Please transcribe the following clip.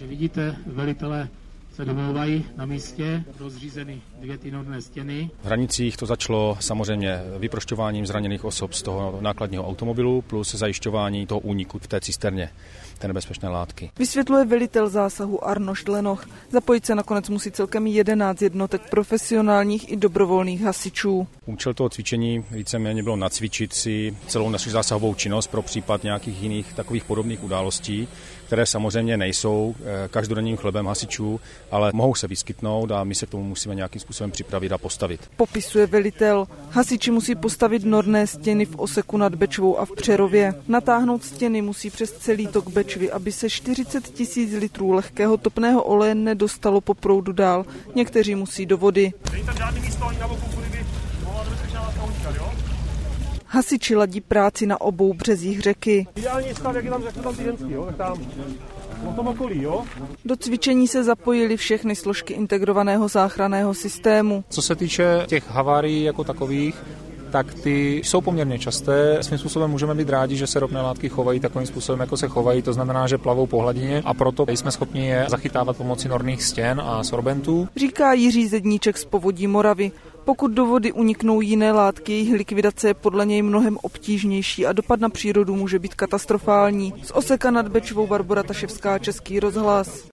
Vidíte, velitelé se domlouvají na místě, rozřízeny 2 ty norné stěny. V Hranicích to začalo samozřejmě vyprošťováním zraněných osob z toho nákladního automobilu plus zajišťování toho úniku v té cisterně, té nebezpečné látky. Vysvětluje velitel zásahu Arnošt Lenoch. Zapojit se nakonec musí celkem 11 jednotek profesionálních i dobrovolných hasičů. Účel toho cvičení víceméně bylo nacvičit si celou naši zásahovou činnost pro případ nějakých jiných takových podobných událostí, které samozřejmě nejsou každodenním chlebem hasičů, ale mohou se vyskytnout a my se k tomu musíme nějakým způsobem připravit a postavit. Popisuje velitel. Hasiči musí postavit norné stěny v Oseku nad Bečvou a v Přerově. Natáhnout stěny musí přes celý tok Bečvy, aby se 40 000 litrů lehkého topného oleje nedostalo po proudu dál. Někteří musí do vody. Hasiči ladí práci na obou březích řeky. Ideální stav, jak je tam ty ženský, tak tam v tom okolí, jo? Do cvičení se zapojily všechny složky integrovaného záchranného systému. Co se týče těch havárií jako takových, tak ty jsou poměrně časté. Svým způsobem můžeme být rádi, že se ropné látky chovají takovým způsobem, jako se chovají, to znamená, že plavou po hladině a proto jsme schopni je zachytávat pomocí norných stěn a sorbentů. Říká Jiří Zedníček z Povodí Moravy. Pokud do vody uniknou jiné látky, jejich likvidace je podle něj mnohem obtížnější a dopad na přírodu může být katastrofální. Z Oseka nad Bečvou Barbora Taševská, Český rozhlas.